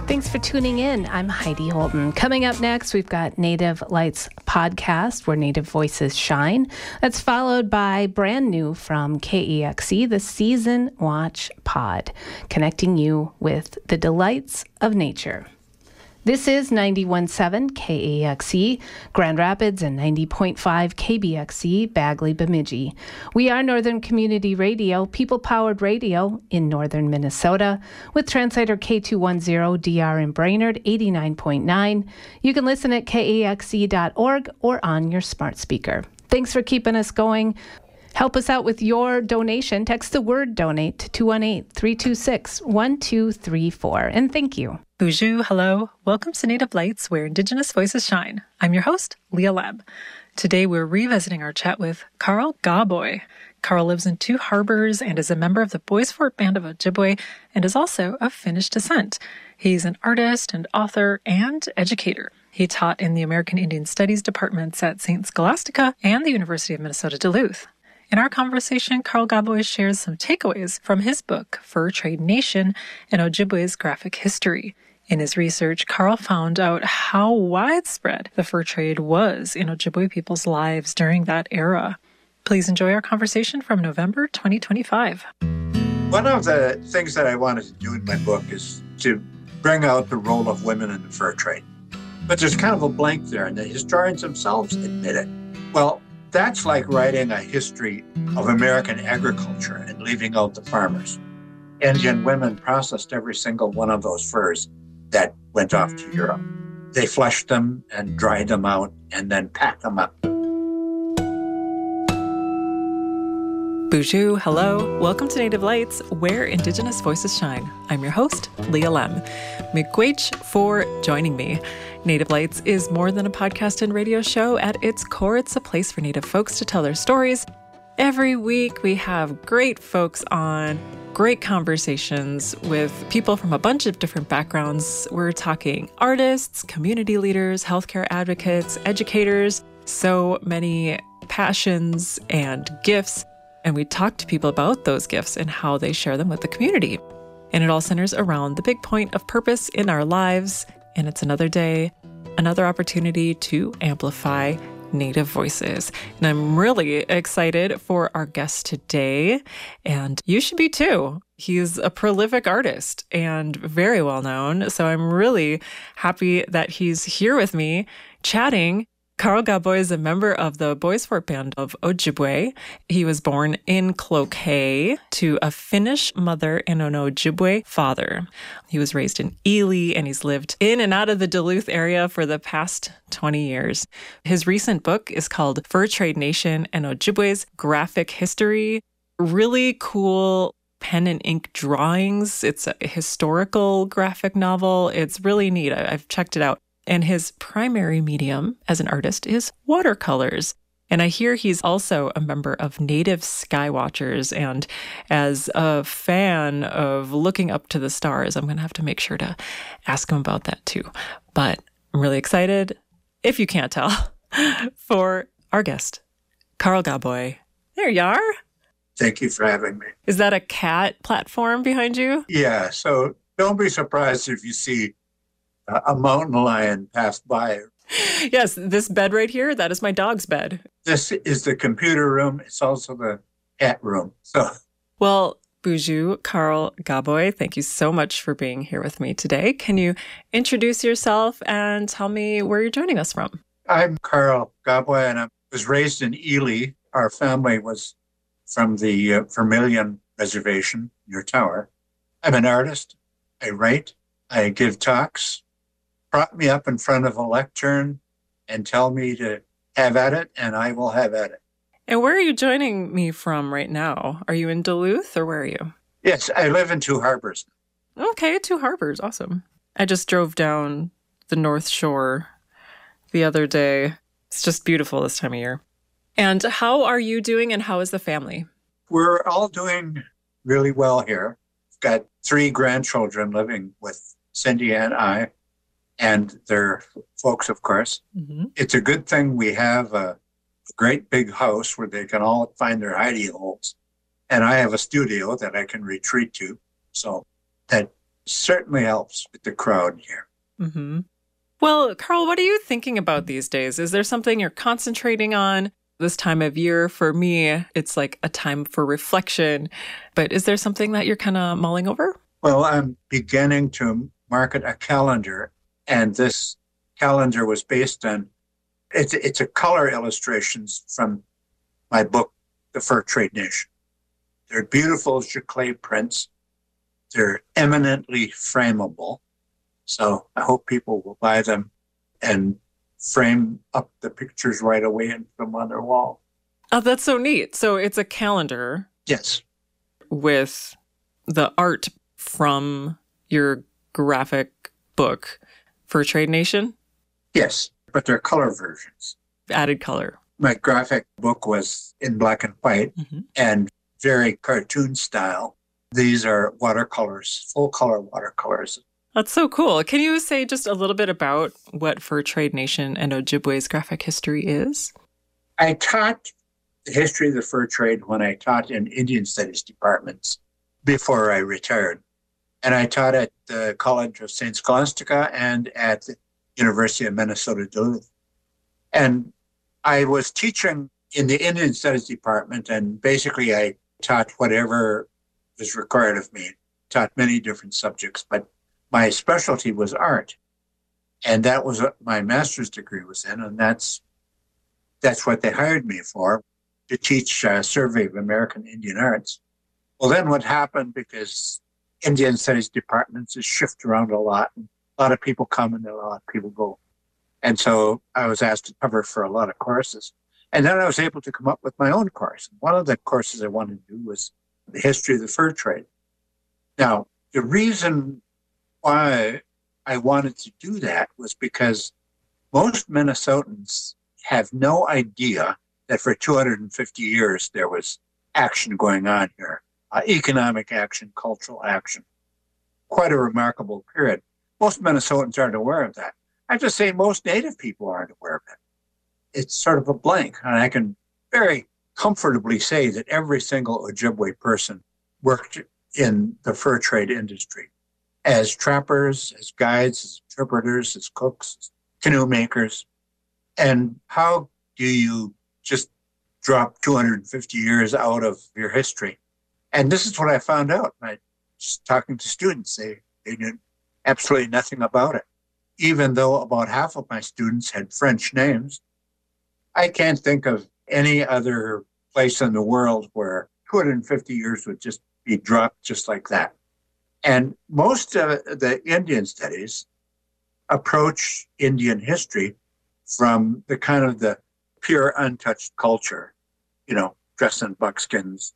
Thanks for tuning in. I'm Heidi Holden. Coming up next, we've got Native Lights podcast, where Native voices shine. That's followed by brand new from KEXE, the Season Watch Pod, connecting you with the delights of nature. This is 91.7 KEXE, Grand Rapids, and 90.5 KBXE, Bagley, Bemidji. We are Northern Community Radio, people-powered radio in northern Minnesota, with translator K210DR in Brainerd, 89.9. You can listen at kexe.org or on your smart speaker. Thanks for keeping us going. Help us out with your donation. Text the word donate to 218-326-1234. And thank you. Bonjour, hello. Welcome to Native Lights, where Indigenous voices shine. I'm your host, Leah Leb. Today we're revisiting our chat with Carl Gaboy. Carl lives in Two Harbors and is a member of the Bois Forte Band of Ojibwe and is also of Finnish descent. He's an artist and author and educator. He taught in the American Indian Studies departments at St. Scholastica and the University of Minnesota Duluth. In our conversation, Carl Gaboy shares some takeaways from his book, Fur Trade Nation, and Ojibwe's Graphic History. In his research, Carl found out how widespread the fur trade was in Ojibwe people's lives during that era. Please enjoy our conversation from November 2025. One of the things that I wanted to do in my book is to bring out the role of women in the fur trade. But there's kind of a blank there, and the historians themselves admit it. Well, that's like writing a history of American agriculture and leaving out the farmers. Indian women processed every single one of those furs that went off to Europe. They fleshed them and dried them out and then packed them up. Bonjour, hello. Welcome to Native Lights, where Indigenous voices shine. I'm your host, Leah Lem. Miigwech for joining me. Native Lights is more than a podcast and radio show. At its core, it's a place for Native folks to tell their stories. Every week, we have great folks on, great conversations with people from a bunch of different backgrounds. We're talking artists, community leaders, healthcare advocates, educators, so many passions and gifts. And we talk to people about those gifts and how they share them with the community. And it all centers around the big point of purpose in our lives. And it's another day, another opportunity to amplify Native voices. And I'm really excited for our guest today. And you should be too. He's a prolific artist and very well known. So I'm really happy that he's here with me chatting. Carl Gaboy is a member of the Bois Forte Band of Ojibwe. He was born in Cloquet to a Finnish mother and an Ojibwe father. He was raised in Ely, and he's lived in and out of the Duluth area for the past 20 years. His recent book is called Fur Trade Nation and Ojibwe's Graphic History. Really cool pen and ink drawings. It's a historical graphic novel. It's really neat. I've checked it out. And his primary medium as an artist is watercolors. And I hear he's also a member of Native Skywatchers. And as a fan of looking up to the stars, I'm going to have to make sure to ask him about that too. But I'm really excited, if you can't tell, for our guest, Carl Gaboy. There you are. Thank you for having me. Is that a cat platform behind you? Yeah, so don't be surprised if you see a mountain lion passed by. Yes, this bed right here, that is my dog's bed. This is the computer room. It's also the cat room. Well, Bonjour, Carl Gaboy, thank you so much for being here with me today. Can you introduce yourself and tell me where you're joining us from? I'm Carl Gaboy, and I was raised in Ely. Our family was from the Vermilion Reservation near Tower. I'm an artist. I write. I give talks. Prop me up in front of a lectern and tell me to have at it, and I will have at it. And where are you joining me from right now? Are you in Duluth, or where are you? Yes, I live in Two Harbors. Okay, Two Harbors. Awesome. I just drove down the North Shore the other day. It's just beautiful this time of year. And how are you doing, and how is the family? We're all doing really well here. We've got 3 grandchildren living with Cindy and I, and their folks, of course. Mm-hmm. It's a good thing we have a great big house where they can all find their hidey holes. And I have a studio that I can retreat to. So that certainly helps with the crowd here. Mm-hmm. Well, Carl, what are you thinking about these days? Is there something you're concentrating on this time of year? For me, it's like a time for reflection. But is there something that you're kind of mulling over? Well, I'm beginning to market a calendar, and this calendar was based on, it's a color illustrations from my book, The Fur Trade Nation. They're beautiful giclée prints. They're eminently frameable. So I hope people will buy them and frame up the pictures right away and put them on their wall. Oh, that's so neat. So it's a calendar. Yes. With the art from your graphic book, Fur Trade Nation? Yes, but they're color versions. Added color. My graphic book was in black and white and very cartoon style. These are watercolors, full color watercolors. That's so cool. Can you say just a little bit about what Fur Trade Nation and Ojibwe's graphic history is? I taught the history of the fur trade when I taught in Indian Studies departments before I retired. And I taught at the College of St. Scholastica and at the University of Minnesota Duluth. And I was teaching in the Indian Studies department, and basically I taught whatever was required of me, taught many different subjects, but my specialty was art. And that was what my master's degree was in, and that's what they hired me for, to teach Survey of American Indian Arts. Well, then what happened, because Indian Studies departments is shift around a lot, and a lot of people come and a lot of people go. And so I was asked to cover for a lot of courses. And then I was able to come up with my own course. One of the courses I wanted to do was the history of the fur trade. Now, the reason why I wanted to do that was because most Minnesotans have no idea that for 250 years there was action going on here, economic action, cultural action. Quite a remarkable period. Most Minnesotans aren't aware of that. I have to say most Native people aren't aware of it. It's sort of a blank, and I can very comfortably say that every single Ojibwe person worked in the fur trade industry as trappers, as guides, as interpreters, as cooks, as canoe makers. And how do you just drop 250 years out of your history? And this is what I found out. Just talking to students, they knew absolutely nothing about it. Even though about half of my students had French names, I can't think of any other place in the world where 250 years would just be dropped just like that. And most of the Indian studies approach Indian history from the kind of the pure untouched culture, dress in buckskins,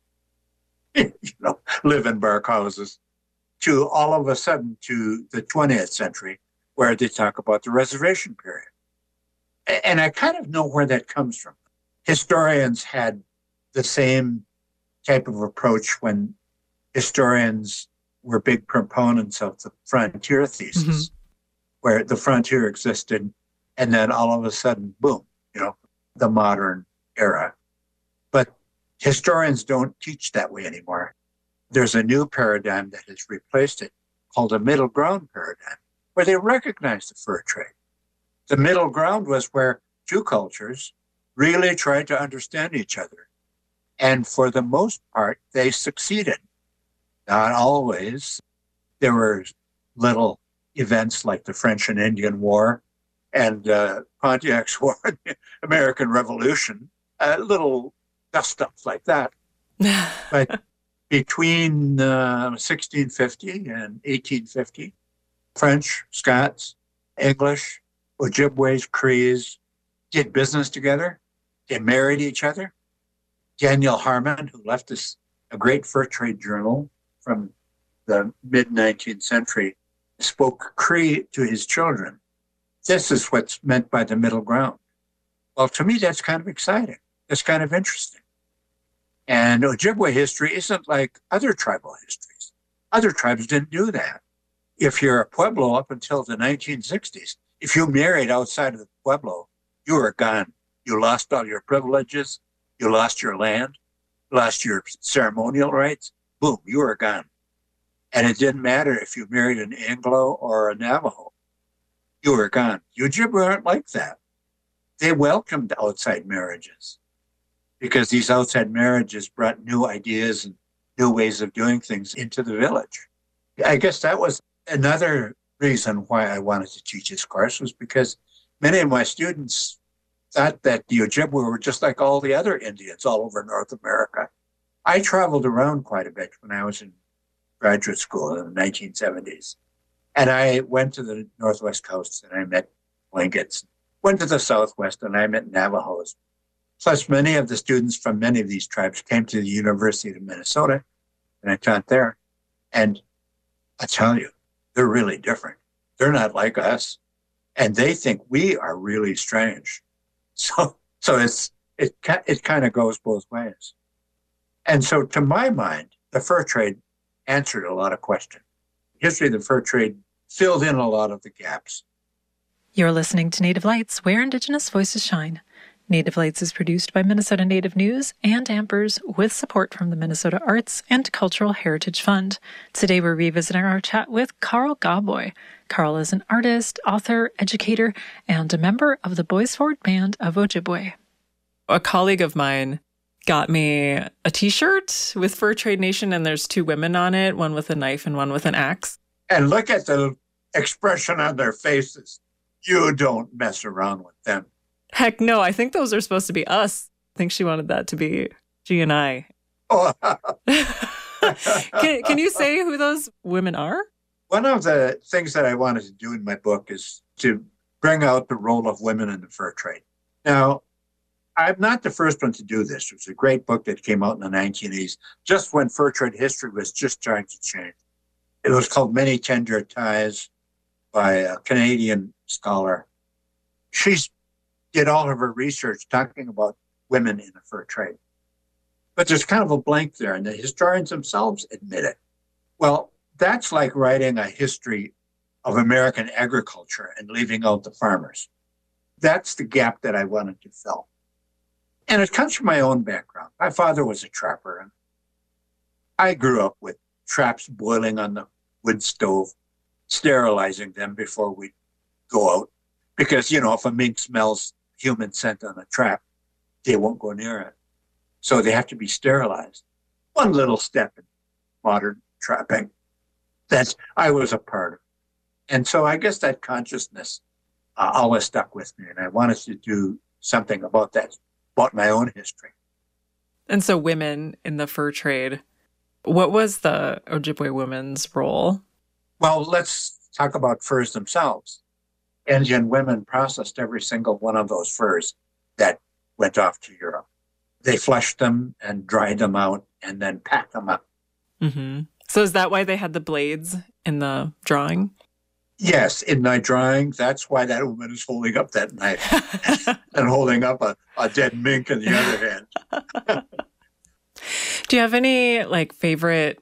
live in bark houses, to all of a sudden to the 20th century, where they talk about the reservation period. And I kind of know where that comes from. Historians had the same type of approach when historians were big proponents of the frontier thesis, where the frontier existed, and then all of a sudden, boom, the modern era. But historians don't teach that way anymore. There's a new paradigm that has replaced it called a middle ground paradigm, where they recognize the fur trade. The middle ground was where two cultures really tried to understand each other. And for the most part, they succeeded. Not always. There were little events like the French and Indian War and Pontiac's War, the American Revolution, little dust-ups like that. But between 1650 and 1850, French, Scots, English, Ojibways, Crees did business together. They married each other. Daniel Harmon, who left us a great fur trade journal from the mid-19th century, spoke Cree to his children. This is what's meant by the middle ground. Well, to me, that's kind of exciting. That's kind of interesting. And Ojibwe history isn't like other tribal histories. Other tribes didn't do that. If you're a Pueblo up until the 1960s, if you married outside of the Pueblo, you were gone. You lost all your privileges. You lost your land. You lost your ceremonial rights. Boom, you were gone. And it didn't matter if you married an Anglo or a Navajo, you were gone. Ojibwe weren't like that. They welcomed outside marriages because these outside marriages brought new ideas and new ways of doing things into the village. I guess that was another reason why I wanted to teach this course, was because many of my students thought that the Ojibwe were just like all the other Indians all over North America. I traveled around quite a bit when I was in graduate school in the 1970s. And I went to the Northwest Coast and I met Tlinkits. Went to the Southwest and I met Navajos. Plus, many of the students from many of these tribes came to the University of Minnesota, and I taught there. And I tell you, they're really different. They're not like us. And they think we are really strange. So it kind of goes both ways. And so to my mind, the fur trade answered a lot of questions. The history of the fur trade filled in a lot of the gaps. You're listening to Native Lights, where Indigenous voices shine. Native Lights is produced by Minnesota Native News and Ampers with support from the Minnesota Arts and Cultural Heritage Fund. Today we're revisiting our chat with Carl Gawboy. Carl is an artist, author, educator, and a member of the Boys Forward Band of Ojibwe. A colleague of mine got me a t-shirt with Fur Trade Nation, and there's two women on it, one with a knife and one with an axe. And look at the expression on their faces. You don't mess around with them. Heck no, I think those are supposed to be us. I think she wanted that to be G and I. Oh. Can you say who those women are? One of the things that I wanted to do in my book is to bring out the role of women in the fur trade. Now, I'm not the first one to do this. It was a great book that came out in the 1980s, just when fur trade history was just starting to change. It was called Many Tender Ties by a Canadian scholar. She did all of her research talking about women in the fur trade. But there's kind of a blank there, and the historians themselves admit it. Well, that's like writing a history of American agriculture and leaving out the farmers. That's the gap that I wanted to fill. And it comes from my own background. My father was a trapper, and I grew up with traps boiling on the wood stove, sterilizing them before we go out. Because, if a mink smells human scent on a trap, they won't go near it. So they have to be sterilized. One little step in modern trapping that I was a part of. And so I guess that consciousness always stuck with me. And I wanted to do something about that, about my own history. And so women in the fur trade, what was the Ojibwe women's role? Well, let's talk about furs themselves. Indian women processed every single one of those furs that went off to Europe. They fleshed them and dried them out and then packed them up. Mm-hmm. So is that why they had the blades in the drawing? Yes, in my drawing, that's why that woman is holding up that knife and holding up a dead mink in the other hand. Do you have any favorite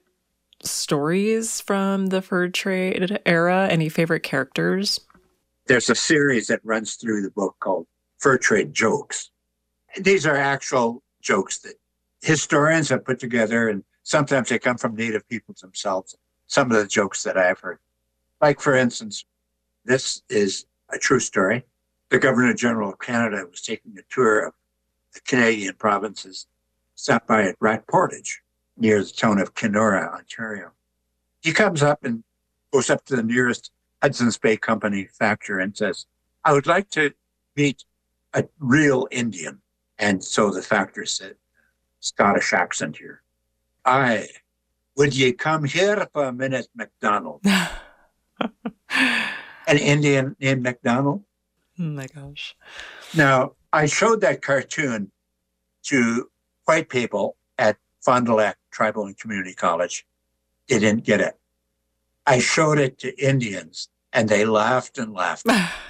stories from the fur trade era? Any favorite characters? There's a series that runs through the book called Fur Trade Jokes. These are actual jokes that historians have put together, and sometimes they come from Native peoples themselves. Some of the jokes that I've heard. Like, for instance, this is a true story. The Governor General of Canada was taking a tour of the Canadian provinces, stopped by at Rat Portage, near the town of Kenora, Ontario. He comes up and goes up to the nearest Hudson's Bay Company factor and says, I would like to meet a real Indian. And so the factor said, Scottish accent here, aye, would ye come here for a minute, MacDonald? An Indian named MacDonald? Oh my gosh. Now, I showed that cartoon to white people at Fond du Lac Tribal and Community College. They didn't get it. I showed it to Indians, and they laughed and laughed.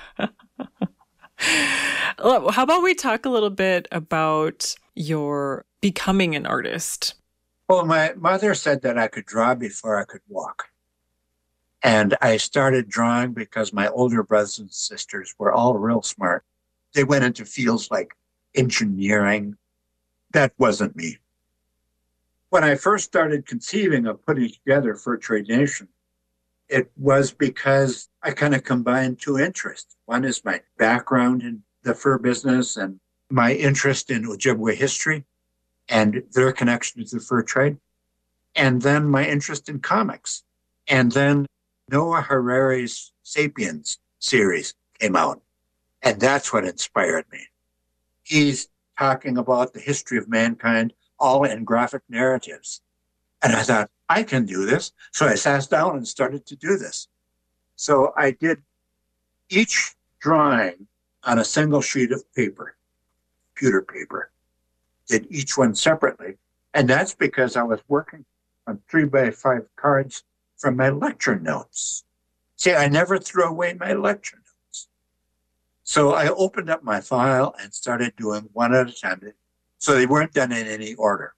How about we talk a little bit about your becoming an artist? Well, my mother said that I could draw before I could walk. And I started drawing because my older brothers and sisters were all real smart. They went into fields like engineering. That wasn't me. When I first started conceiving of putting together Fur Trade Nation, it was because I kind of combined two interests. One is my background in the fur business and my interest in Ojibwe history and their connection to the fur trade, and then my interest in comics. And then Noah Harari's Sapiens series came out, and that's what inspired me. He's talking about the history of mankind, all in graphic narratives. And I thought, I can do this. So I sat down and started to do this. So I did each drawing on a single sheet of paper, computer paper, did each one separately. And that's because I was working on 3x5 cards from my lecture notes. See, I never threw away my lecture notes. So I opened up my file and started doing one at a time. So they weren't done in any order.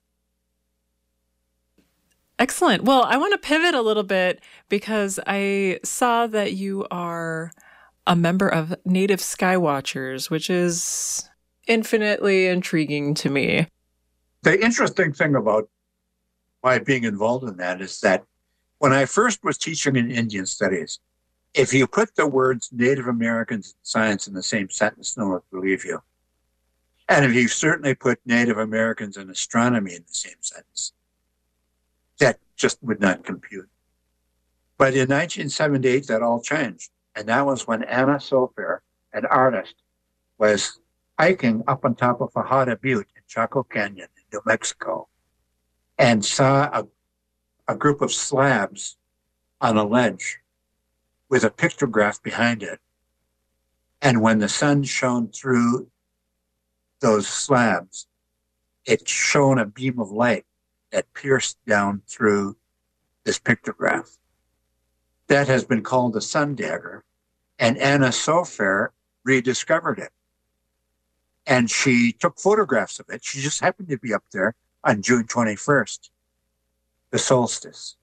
Excellent. Well, I want to pivot a little bit because I saw that you are a member of Native Skywatchers, which is infinitely intriguing to me. The interesting thing about my being involved in that is that when I first was teaching in Indian studies, if you put the words Native Americans and science in the same sentence, no one would believe you. And if you certainly put Native Americans and astronomy in the same sentence, that just would not compute. But in 1978, that all changed. And that was when Anna Sofer, an artist, was hiking up on top of Fajada Butte in Chaco Canyon in New Mexico and saw a group of slabs on a ledge with a pictograph behind it. And when the sun shone through those slabs, it shone a beam of light that pierced down through this pictograph. That has been called the sun dagger, and Anna Sofer rediscovered it. And she took photographs of it. She just happened to be up there on June 21st, the solstice.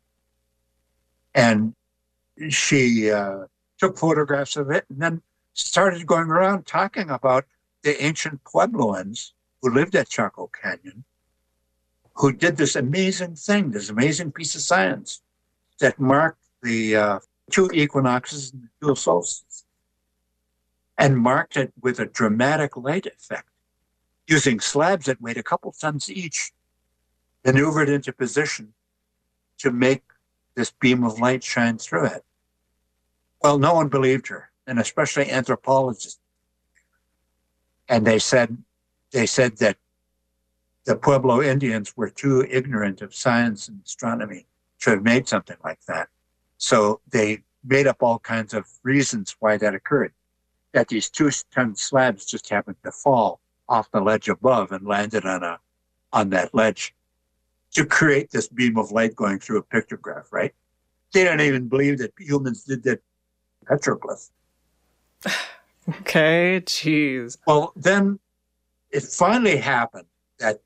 And she took photographs of it and then started going around talking about the ancient Puebloans who lived at Chaco Canyon, who did this amazing thing, this amazing piece of science that marked the two equinoxes and the two solstices, and marked it with a dramatic light effect, using slabs that weighed a couple tons each, maneuvered into position to make this beam of light shine through it. Well, no one believed her, and especially anthropologists. And they said that the Pueblo Indians were too ignorant of science and astronomy to have made something like that. So they made up all kinds of reasons why that occurred, that these 2-ton slabs just happened to fall off the ledge above and landed on that ledge to create this beam of light going through a pictograph, right? They don't even believe that humans did that petroglyph. Okay, geez. Well, then it finally happened that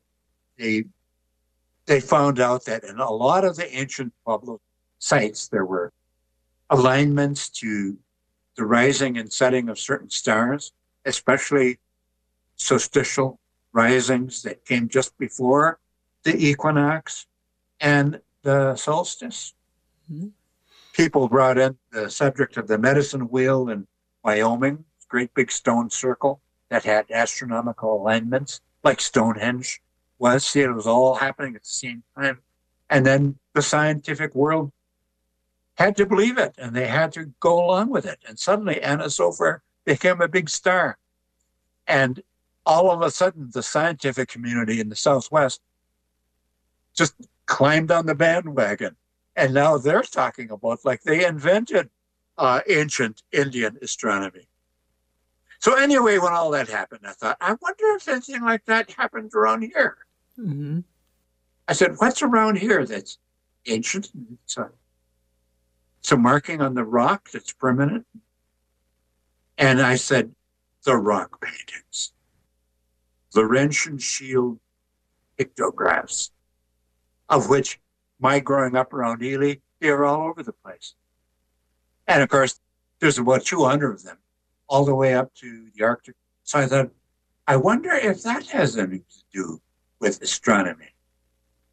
they found out that in a lot of the ancient Pueblo sites, there were alignments to the rising and setting of certain stars, especially solstitial risings that came just before the equinox and the solstice. Mm-hmm. People brought in the subject of the medicine wheel in Wyoming, great big stone circle that had astronomical alignments, like Stonehenge was. See, it was all happening at the same time. And then the scientific world had to believe it, and they had to go along with it. And suddenly Anna Sofer became a big star. And all of a sudden, the scientific community in the Southwest just climbed on the bandwagon. And now they're talking about like they invented ancient Indian astronomy. So anyway, when all that happened, I thought, I wonder if anything like that happened around here. Mm-hmm. I said, what's around here that's ancient? It's a marking on the rock that's permanent. And I said, the rock paintings, Laurentian shield pictographs, of which my growing up around Ely, they were all over the place. And of course, there's about 200 of them, all the way up to the Arctic. So I thought, I wonder if that has anything to do with astronomy.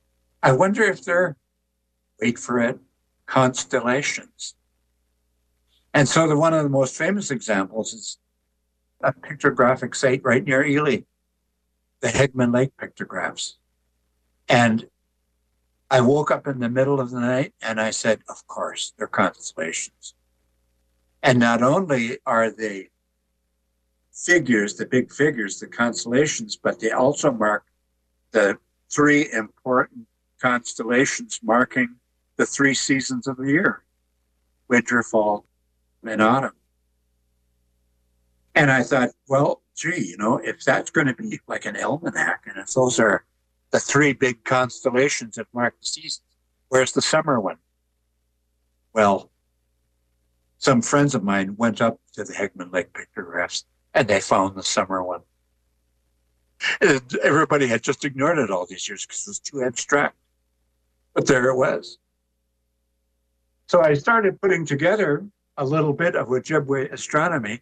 I wonder if they're, wait for it, constellations. And so one of the most famous examples is a pictographic site right near Ely, the Hegman Lake pictographs. And I woke up in the middle of the night and I said, of course, they're constellations. And not only are they figures, the big figures, the constellations, but they also mark the three important constellations marking the three seasons of the year, winter, fall, and autumn. And I thought, well, gee, if that's going to be like an almanac, and if those are the three big constellations that mark the seasons, where's the summer one? Well, some friends of mine went up to the Hegman Lake pictographs and they found the summer one. And everybody had just ignored it all these years because it was too abstract. But there it was. So I started putting together a little bit of Ojibwe astronomy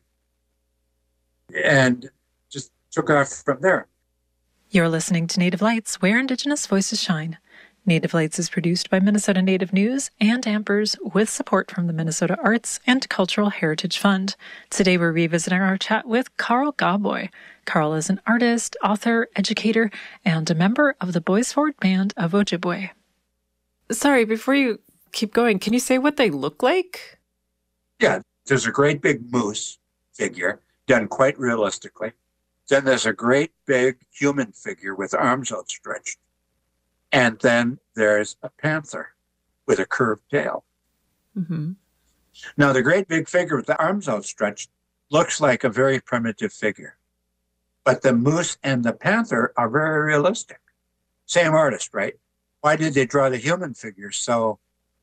and just took off from there. You're listening to Native Lights, where Indigenous voices shine. Native Lights is produced by Minnesota Native News and Ampers with support from the Minnesota Arts and Cultural Heritage Fund. Today we're revisiting our chat with Carl Gawboy. Carl is an artist, author, educator, and a member of the Boys Forward Band of Ojibwe. Sorry, before you keep going, can you say what they look like? Yeah, there's a great big moose figure done quite realistically. Then there's a great big human figure with arms outstretched. And then there's a panther with a curved tail. Mm-hmm. Now, the great big figure with the arms outstretched looks like a very primitive figure. But the moose and the panther are very realistic. Same artist, right? Why did they draw the human figure so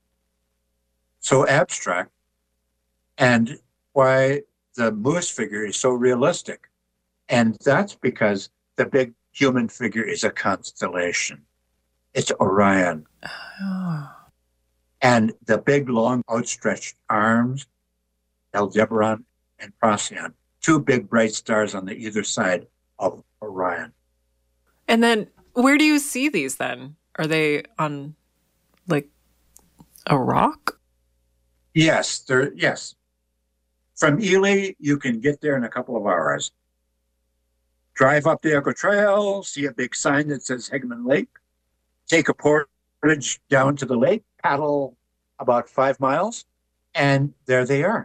abstract? And why the moose figure is so realistic? And that's because the big human figure is a constellation. It's Orion. Oh. And the big, long, outstretched arms, Aldebaran and Procyon, two big, bright stars on the either side of Orion. And then where do you see these then? Are they on, like, a rock? Yes. From Ely, you can get there in a couple of hours. Drive up the Echo Trail, see a big sign that says Hegman Lake, take a portage down to the lake, paddle about 5 miles, and there they are.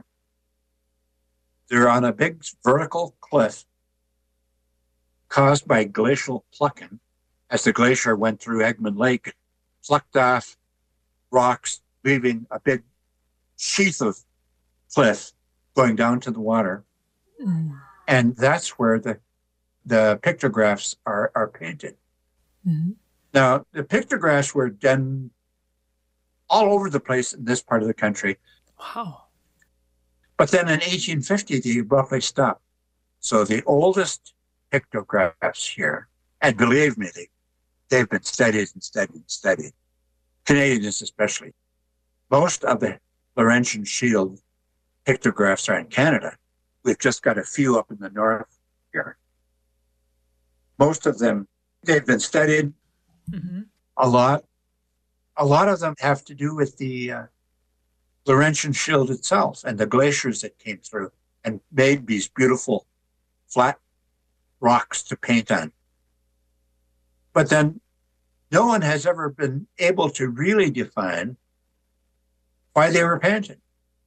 They're on a big vertical cliff caused by glacial plucking. As the glacier went through Hegman Lake, plucked off rocks, leaving a big sheath of cliff going down to the water. Mm. And that's where the pictographs are painted. Mm-hmm. Now, the pictographs were done all over the place in this part of the country. Wow. But then in 1850, they abruptly stopped. So the oldest pictographs here, and believe me, they've been studied and studied and studied, Canadians especially. Most of the Laurentian Shield pictographs are in Canada. We've just got a few up in the north here. Most of them, they've been studied a lot. A lot of them have to do with the Laurentian Shield itself and the glaciers that came through and made these beautiful flat rocks to paint on. But then no one has ever been able to really define why they were painted.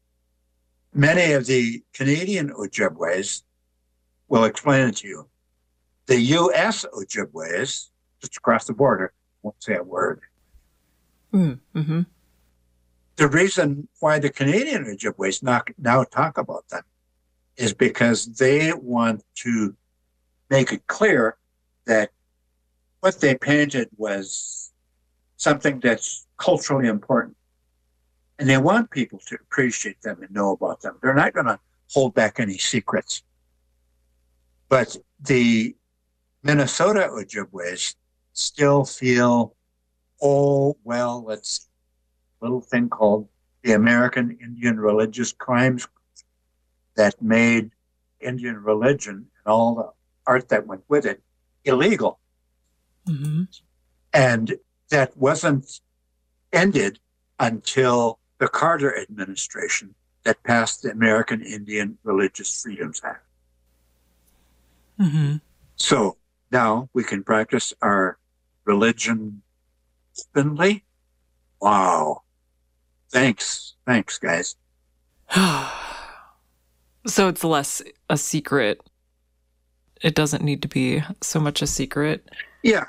Many of the Canadian Ojibways will explain it to you. The U.S. Ojibways, just across the border, won't say a word. Mm-hmm. The reason why the Canadian Ojibways now talk about them is because they want to make it clear that what they painted was something that's culturally important. And they want people to appreciate them and know about them. They're not going to hold back any secrets. But the Minnesota Ojibways still feel, let's see, a little thing called the American Indian Religious Crimes that made Indian religion and all the art that went with it illegal. Mm-hmm. And that wasn't ended until the Carter administration that passed the American Indian Religious Freedoms Act. Mm-hmm. So now we can practice our religion openly. Wow. Thanks, guys. So it's less a secret. It doesn't need to be so much a secret. Yeah.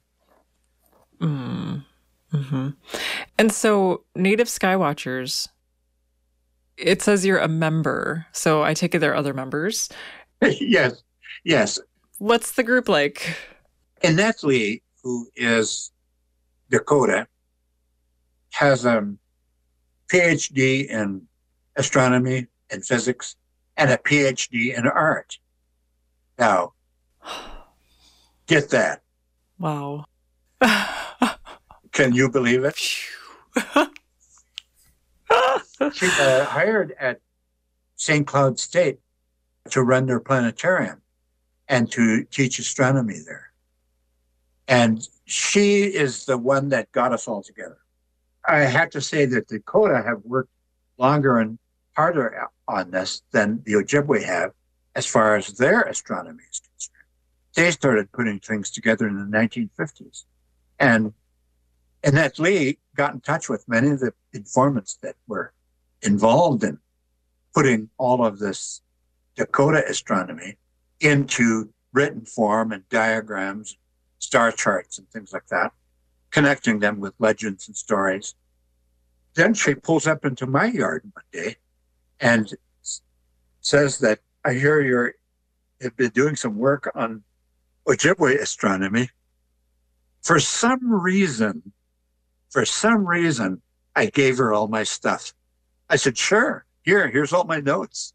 Mm-hmm. And so Native Skywatchers, it says you're a member. So I take it there are other members. Yes. What's the group like? Annette Lee, who is Dakota, has a PhD in astronomy and physics and a PhD in art. Now, get that. Wow. Can you believe it? She hired at St. Cloud State to run their planetarium and to teach astronomy there. And she is the one that got us all together. I have to say that Dakota have worked longer and harder on this than the Ojibwe have as far as their astronomy is concerned. They started putting things together in the 1950s. And Annette Lee got in touch with many of the informants that were involved in putting all of this Dakota astronomy into written form and diagrams, star charts and things like that, connecting them with legends and stories. Then she pulls up into my yard one day and says that, I hear you've been doing some work on Ojibwe astronomy. For some reason, I gave her all my stuff. I said, sure, here's all my notes.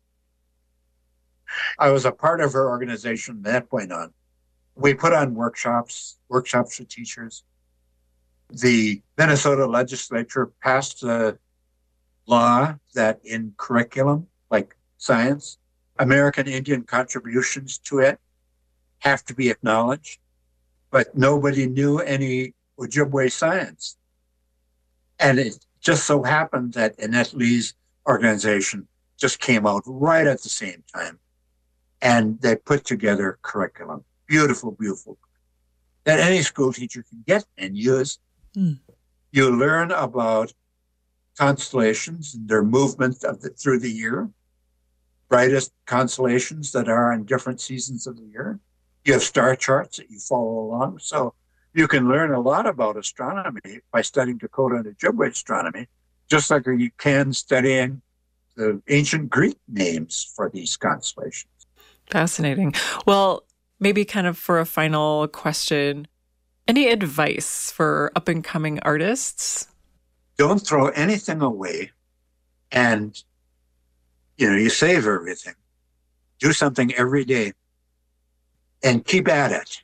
I was a part of her organization from that point on. We put on workshops for teachers. The Minnesota legislature passed a law that in curriculum, like science, American Indian contributions to it have to be acknowledged, but nobody knew any Ojibwe science. And it just so happened that Annette Lee's organization just came out right at the same time. And they put together curriculum, beautiful, that any school teacher can get and use. Mm. You learn about constellations and their movement through the year, brightest constellations that are in different seasons of the year. You have star charts that you follow along. So you can learn a lot about astronomy by studying Dakota and Ojibwe astronomy, just like you can studying the ancient Greek names for these constellations. Fascinating. Well, maybe kind of for a final question, any advice for up-and-coming artists? Don't throw anything away, and you save everything. Do something every day and keep at it.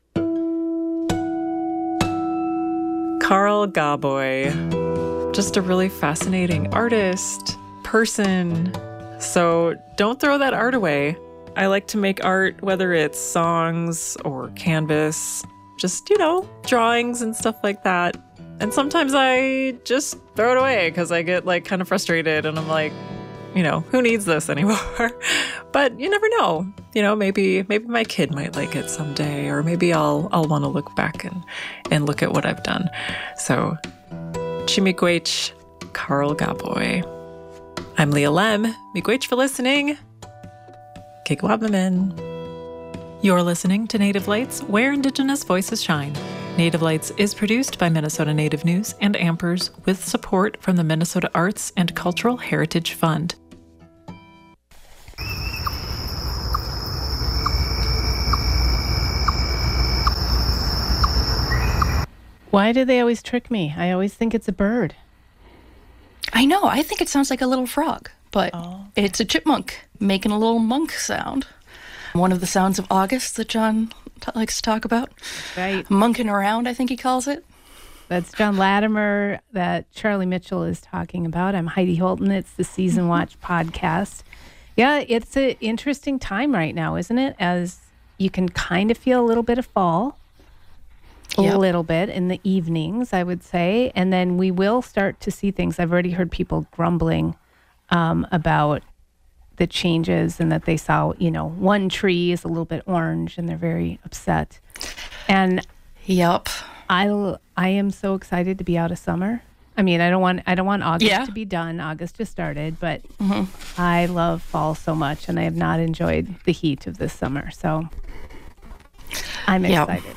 Carl Gaboy, just a really fascinating artist, person. So don't throw that art away. I like to make art, whether it's songs or canvas, just, drawings and stuff like that. And sometimes I just throw it away because I get kind of frustrated and I'm like, who needs this anymore? But you never know. Maybe my kid might like it someday, or maybe I'll want to look back and look at what I've done. So, Chimigwech, Carl Gaboy. I'm Leah Lem. Miigwech for listening. Kigwabamin. You're listening to Native Lights, where Indigenous voices shine. Native Lights is produced by Minnesota Native News and Ampers with support from the Minnesota Arts and Cultural Heritage Fund. Why do they always trick me? I always think it's a bird. I know. I think it sounds like a little frog, but it's a chipmunk making a little monk sound. One of the sounds of August that John likes to talk about. Right. Monking around, I think he calls it. That's John Latimer that Charlie Mitchell is talking about. I'm Heidi Holton. It's the Season Watch podcast. Yeah, it's an interesting time right now, isn't it? As you can kind of feel a little bit of fall. a little bit in the evenings, I would say. And then we will start to see things. I've already heard people grumbling about the changes and that they saw, one tree is a little bit orange and they're very upset. And I am so excited to be out of summer. I mean, I don't want August to be done. August just started, but I love fall so much, and I have not enjoyed the heat of this summer. So I'm excited.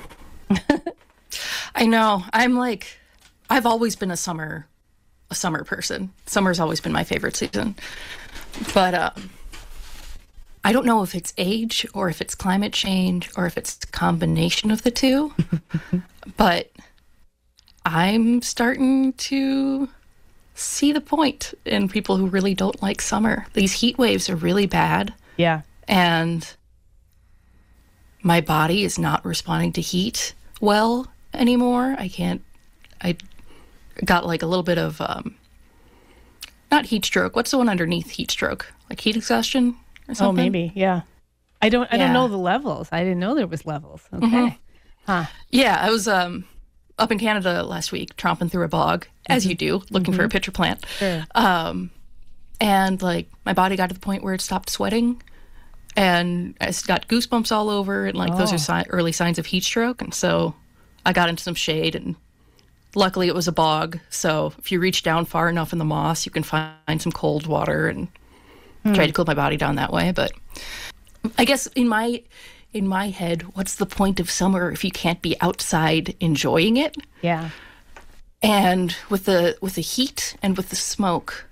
I know. I've always been a summer person. Summer's always been my favorite season. But I don't know if it's age or if it's climate change or if it's a combination of the two. But I'm starting to see the point in people who really don't like summer. These heat waves are really bad. Yeah. And my body is not responding to heat well anymore. I got like a little bit of, not heat stroke. What's the one underneath heat stroke? Like heat exhaustion or something? Oh, maybe. Yeah. I don't know the levels. I didn't know there was levels. Okay. Huh. Yeah. I was, up in Canada last week, tromping through a bog, as you do, looking for a pitcher plant. Sure. And like my body got to the point where it stopped sweating, and I got goosebumps all over, and like those are early signs of heat stroke. And so I got into some shade, and luckily it was a bog. So if you reach down far enough in the moss, you can find some cold water and try to cool my body down that way. But I guess in my head, what's the point of summer if you can't be outside enjoying it? Yeah. And with the heat and with the smoke,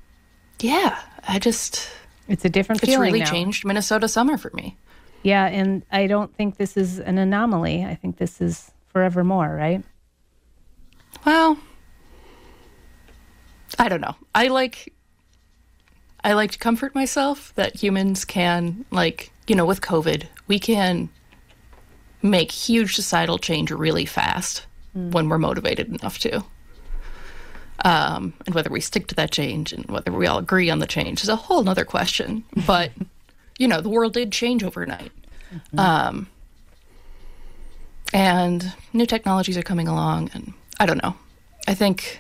it's a different feeling really now. changed Minnesota summer for me. Yeah, and I don't think this is an anomaly. I think this is forevermore, right? Well, I don't know. I like to comfort myself that humans can, with COVID, we can make huge societal change really fast when we're motivated enough to. And whether we stick to that change and whether we all agree on the change is a whole nother question. But, the world did change overnight. And new technologies are coming along, and I don't know. I think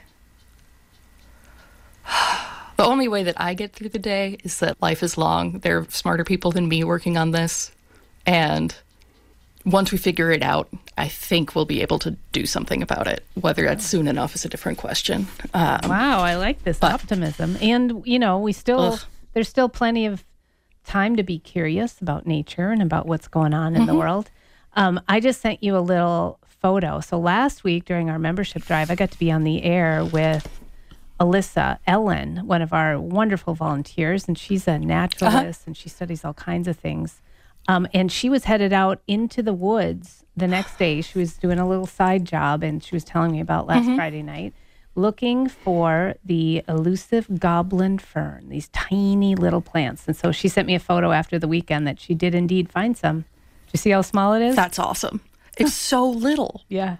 the only way that I get through the day is that life is long. There are smarter people than me working on this. And once we figure it out, I think we'll be able to do something about it. Whether that's soon enough is a different question. Wow, I like this optimism. And, there's still plenty of time to be curious about nature and about what's going on in the world. I just sent you a little photo. So last week during our membership drive, I got to be on the air with Alyssa Ellen, one of our wonderful volunteers, and she's a naturalist and she studies all kinds of things. And she was headed out into the woods the next day. She was doing a little side job, and she was telling me about last Friday night, looking for the elusive goblin fern, these tiny little plants. And so she sent me a photo after the weekend that she did indeed find some. Do you see how small it is? That's awesome. It's so little. Yeah.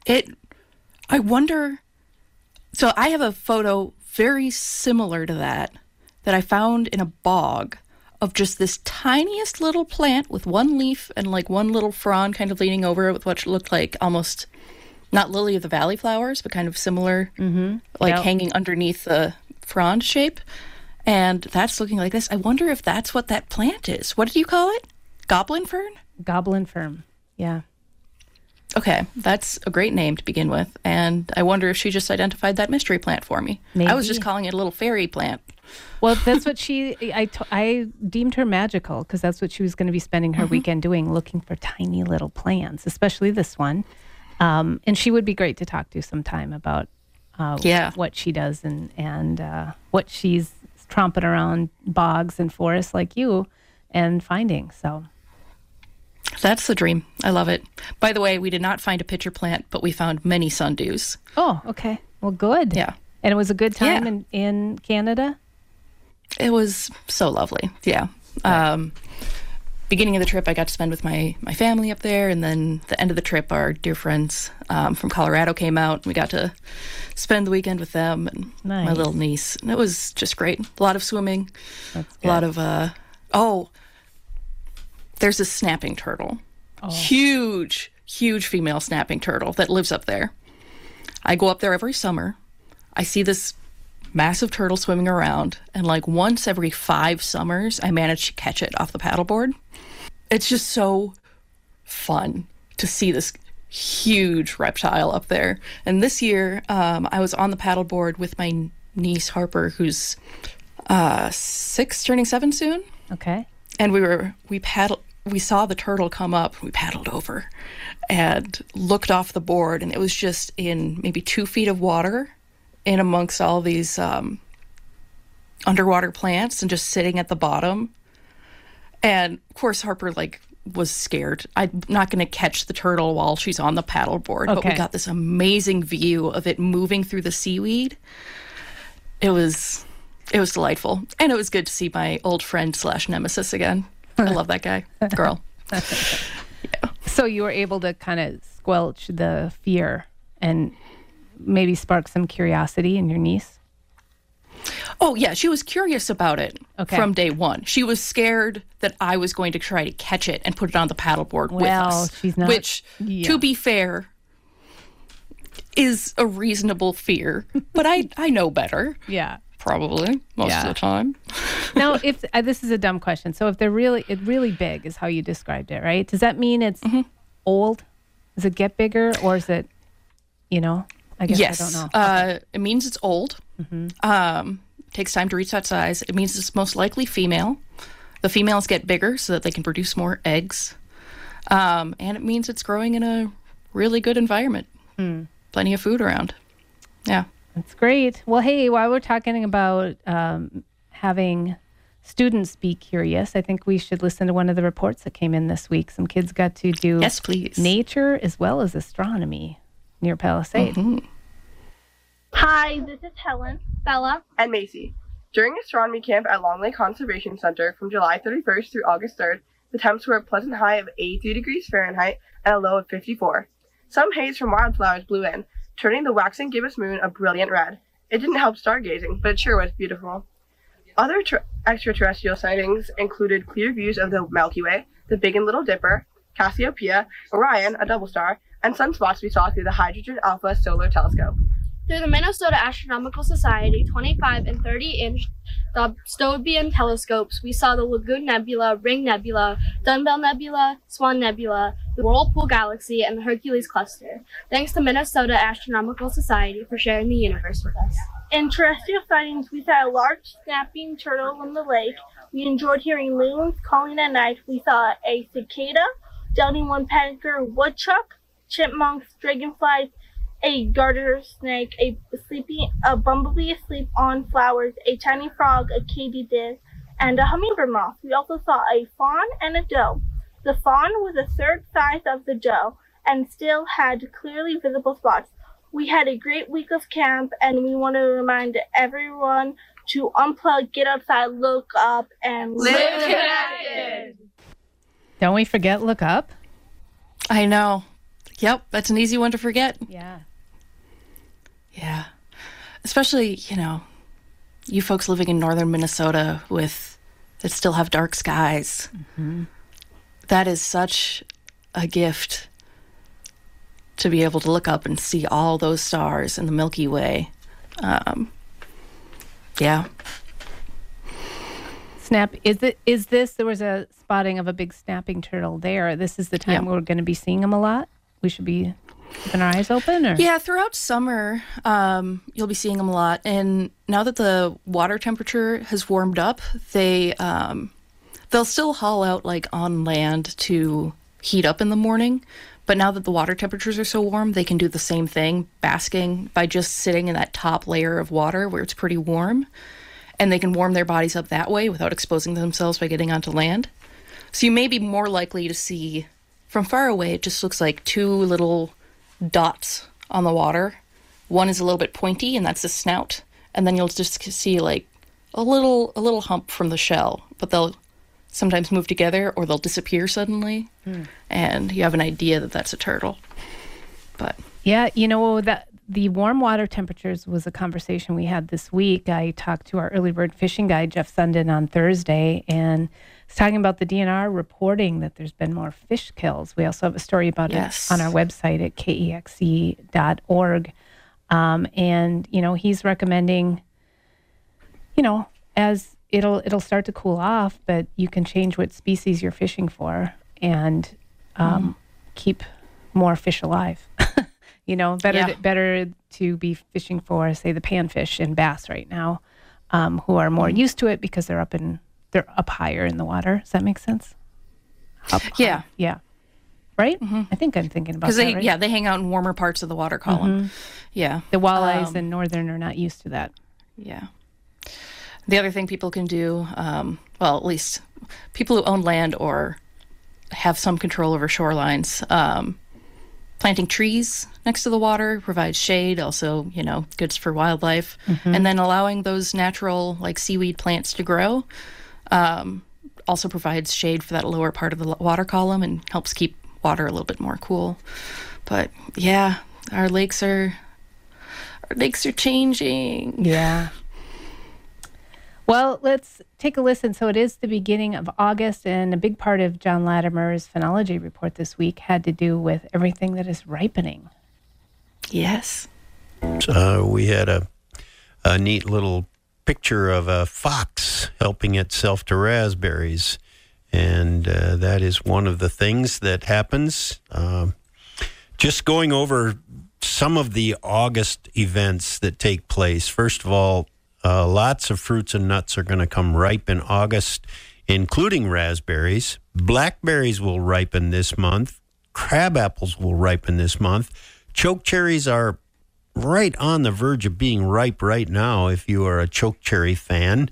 I wonder... So I have a photo very similar to that I found in a bog of just this tiniest little plant with one leaf and like one little frond kind of leaning over it with what looked like almost not lily of the valley flowers, but kind of similar, hanging underneath the frond shape. And that's looking like this. I wonder if that's what that plant is. What did you call it? Goblin fern? Goblin fern. Yeah. Okay, that's a great name to begin with, and I wonder if she just identified that mystery plant for me. Maybe. I was just calling it a little fairy plant. Well, that's what I deemed her magical, because that's what she was going to be spending her weekend doing, looking for tiny little plants, especially this one. And she would be great to talk to sometime about what she does and what she's tromping around bogs and forests like you and finding, so... That's the dream. I love it. By the way, we did not find a pitcher plant, but we found many sundews. Oh, okay. Well, good. Yeah. And it was a good time in Canada? It was so lovely. Yeah. Right. Beginning of the trip, I got to spend with my family up there. And then the end of the trip, our dear friends from Colorado came out. And we got to spend the weekend with them and my little niece. And it was just great. A lot of swimming. That's good. A lot of... there's a snapping turtle. Oh. Huge huge female snapping turtle that lives up there. I go up there every summer. I see this massive turtle swimming around, and like once every 5 summers, I manage to catch it off the paddleboard. It's just so fun to see this huge reptile up there. And this year, I was on the paddleboard with my niece Harper, who's 6, turning 7 soon. Okay. And we saw the turtle come up. We paddled over and looked off the board, and it was just in maybe 2 feet of water, in amongst all these underwater plants, and just sitting at the bottom. And of course, Harper was scared. I'm not going to catch the turtle while she's on the paddleboard, but we got this amazing view of it moving through the seaweed. It was delightful, and it was good to see my old friend / nemesis again. I love that guy, girl. Yeah. So you were able to kind of squelch the fear and maybe spark some curiosity in your niece? Oh, yeah. She was curious about it from day one. She was scared that I was going to try to catch it and put it on the paddleboard with us. She's not. Which, to be fair, is a reasonable fear. But I know better. Yeah. Probably most of the time. Now, if this is a dumb question, so if they're really big, is how you described it, right? Does that mean it's old? Does it get bigger, or is it, I guess yes. I don't know. It means it's old. Takes time to reach that size. It means it's most likely female. The females get bigger so that they can produce more eggs. And it means it's growing in a really good environment. Plenty of food around. Yeah. That's great. Well, hey, while we're talking about having students be curious, I think we should listen to one of the reports that came in this week. Some kids got to do nature as well as astronomy near Palisade. Hi, this is Helen, Bella, and Macy. During astronomy camp at Long Lake Conservation Center from July 31st through August 3rd, the temps were a pleasant high of 83 degrees Fahrenheit and a low of 54. Some haze from wildflowers blew in, turning the waxing gibbous moon a brilliant red. It didn't help stargazing, but it sure was beautiful. Other extraterrestrial sightings included clear views of the Milky Way, the Big and Little Dipper, Cassiopeia, Orion, a double star, and sunspots we saw through the Hydrogen Alpha Solar Telescope. Through the Minnesota Astronomical Society 25 and 30-inch Stobian telescopes, we saw the Lagoon Nebula, Ring Nebula, Dumbbell Nebula, Swan Nebula, the Whirlpool Galaxy, and the Hercules Cluster. Thanks to Minnesota Astronomical Society for sharing the universe with us. In terrestrial sightings, we saw a large snapping turtle in the lake. We enjoyed hearing loons calling at night. We saw a cicada, downy woodpecker, woodchuck, chipmunks, dragonflies, a garter snake, a bumblebee asleep on flowers, a tiny frog, a katydid, and a hummingbird moth. We also saw a fawn and a doe. The fawn was a third size of the doe and still had clearly visible spots. We had a great week of camp, and we want to remind everyone to unplug, get outside, look up, and live connected. Don't we forget look up? I know. Yep, that's an easy one to forget. Yeah. Yeah. Especially, you folks living in northern Minnesota that still have dark skies. That is such a gift to be able to look up and see all those stars in the Milky Way. Yeah. Snap, is this, there was a spotting of a big snapping turtle there. This is the time we're going to be seeing them a lot? We should be keeping our eyes open? Or? Yeah, throughout summer, you'll be seeing them a lot. And now that the water temperature has warmed up, they'll still haul out on land to heat up in the morning. But now that the water temperatures are so warm, they can do the same thing, basking by just sitting in that top layer of water where it's pretty warm. And they can warm their bodies up that way without exposing themselves by getting onto land. So you may be more likely to see, from far away, it just looks like 2 little dots on the water. One is a little bit pointy, and that's the snout. And then you'll just see a little hump from the shell. But they'll sometimes move together, or they'll disappear suddenly. And you have an idea that that's a turtle. But yeah, the warm water temperatures was a conversation we had this week. I talked to our early bird fishing guide, Jeff Sundin, on Thursday, and was talking about the DNR reporting that there's been more fish kills. We also have a story about it on our website at kexe.org. And, he's recommending, as it'll start to cool off, but you can change what species you're fishing for and keep more fish alive. Better to be fishing for, say, the panfish and bass right now, who are more used to it because they're up higher in the water. Does that make sense? Yeah. Yeah. Right? Mm-hmm. I think I'm thinking about that, right? Yeah, they hang out in warmer parts of the water column. Mm-hmm. Yeah. The walleyes in northern are not used to that. Yeah. The other thing people can do, at least people who own land or have some control over shorelines, planting trees next to the water provides shade, also, good for wildlife. Mm-hmm. And then allowing those natural, seaweed plants to grow also provides shade for that lower part of the water column and helps keep water a little bit more cool. But, yeah, our lakes are changing. Yeah. Well, let's take a listen. So it is the beginning of August, and a big part of John Latimer's phenology report this week had to do with everything that is ripening. Yes. We had a neat little picture of a fox helping itself to raspberries, and that is one of the things that happens. Just going over some of the August events that take place. First of all, lots of fruits and nuts are going to come ripe in August, including raspberries. Blackberries will ripen this month. Crab apples will ripen this month. Choke cherries are right on the verge of being ripe right now if you are a choke cherry fan.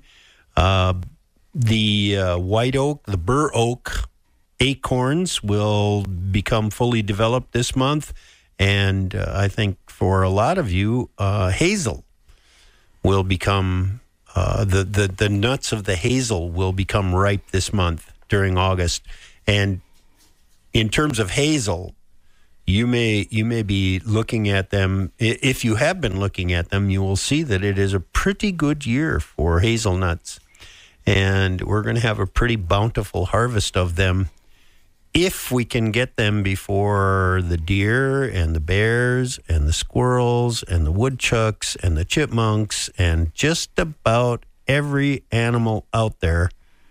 The white oak, the bur oak acorns will become fully developed this month. And I think for a lot of you, hazel will become, the nuts of the hazel will become ripe this month during August. And in terms of hazel, you may be looking at them. If you have been looking at them, you will see that it is a pretty good year for hazelnuts. And we're going to have a pretty bountiful harvest of them if we can get them before the deer and the bears and the squirrels and the woodchucks and the chipmunks and just about every animal out there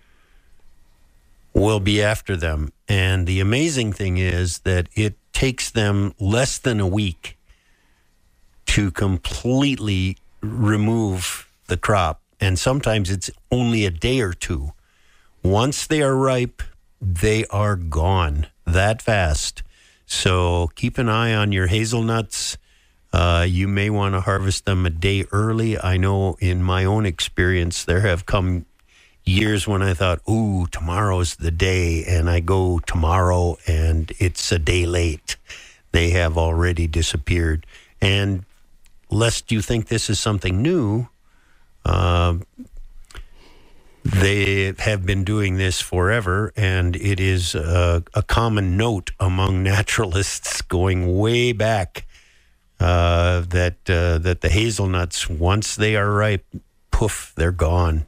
will be after them. And the amazing thing is that it takes them less than a week to completely remove the crop. And sometimes it's only a day or two. Once they are ripe, they are gone that fast. So keep an eye on your hazelnuts. You may want to harvest them a day early. I know in my own experience, there have come years when I thought, ooh, tomorrow's the day. And I go tomorrow and it's a day late. They have already disappeared. And lest you think this is something new, they have been doing this forever, and it is a common note among naturalists going way back that the hazelnuts, once they are ripe, poof, they're gone.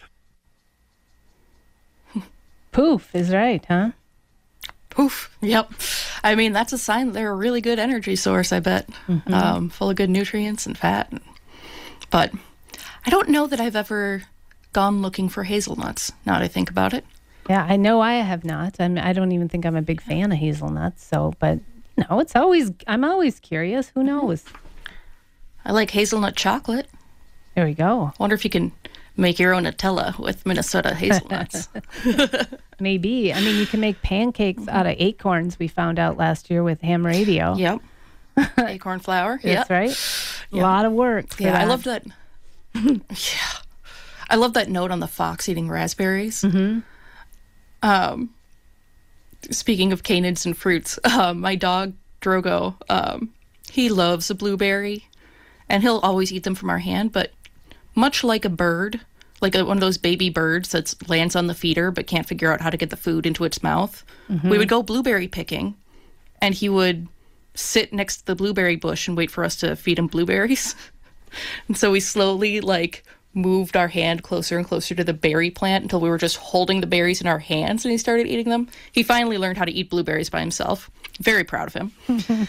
Poof is right, huh? Poof, yep. I mean, that's a sign they're a really good energy source, I bet. Mm-hmm. Full of good nutrients and fat. But I don't know that I've ever gone looking for hazelnuts, now that I think about it. Yeah, I know I have not. I don't even think I'm a big fan of hazelnuts. So, but no, I'm always curious. Who knows? I like hazelnut chocolate. There we go. Wonder if you can make your own Nutella with Minnesota hazelnuts. Maybe. I mean, you can make pancakes out of acorns, we found out last year with ham radio. Yep. Acorn flour. That's right. Yep. A lot of work. Yeah, I love that. Yeah. I love that note on the fox eating raspberries. Mm-hmm. Speaking of canids and fruits, my dog, Drogo, he loves a blueberry, and he'll always eat them from our hand, but much like a bird, like one of those baby birds that lands on the feeder but can't figure out how to get the food into its mouth, we would go blueberry picking, and he would sit next to the blueberry bush and wait for us to feed him blueberries. And so we slowly moved our hand closer and closer to the berry plant until we were just holding the berries in our hands and he started eating them. He finally learned how to eat blueberries by himself. Very proud of him.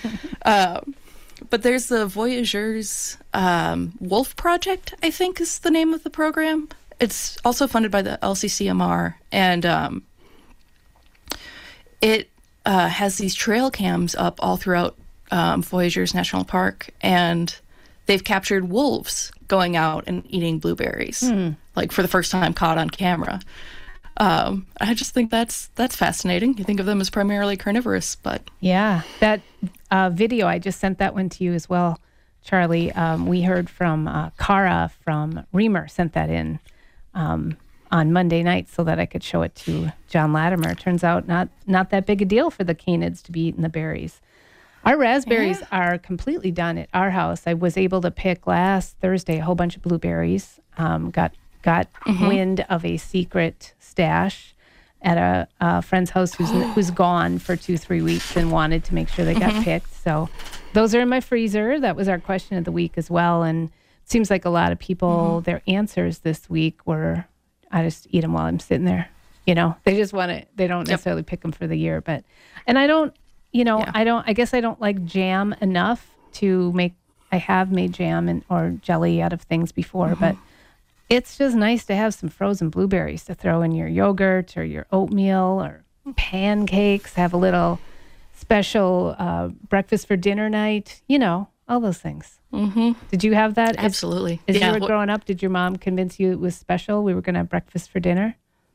But there's the Voyageurs Wolf Project, I think is the name of the program. It's also funded by the LCCMR, and it has these trail cams up all throughout Voyageurs National Park, and they've captured wolves going out and eating blueberries, for the first time caught on camera. I just think that's fascinating. You think of them as primarily carnivorous, but... Yeah, that video, I just sent that one to you as well, Charlie. We heard from Cara from Reamer, sent that in on Monday night so that I could show it to John Latimer. Turns out not that big a deal for the canids to be eating the berries. Our raspberries are completely done at our house. I was able to pick last Thursday a whole bunch of blueberries. Got wind of a secret stash at a friend's house who's gone for 2-3 weeks and wanted to make sure they got picked. So those are in my freezer. That was our question of the week as well. And it seems like a lot of people, their answers this week were, I just eat them while I'm sitting there. They just want to, they don't necessarily pick them for the year. And I don't, I guess I don't like jam enough to make, I have made jam or jelly out of things before, but it's just nice to have some frozen blueberries to throw in your yogurt or your oatmeal or pancakes, have a little special breakfast for dinner night, all those things. Did you have that? Absolutely. As you were growing up, did your mom convince you it was special? We were going to have breakfast for dinner?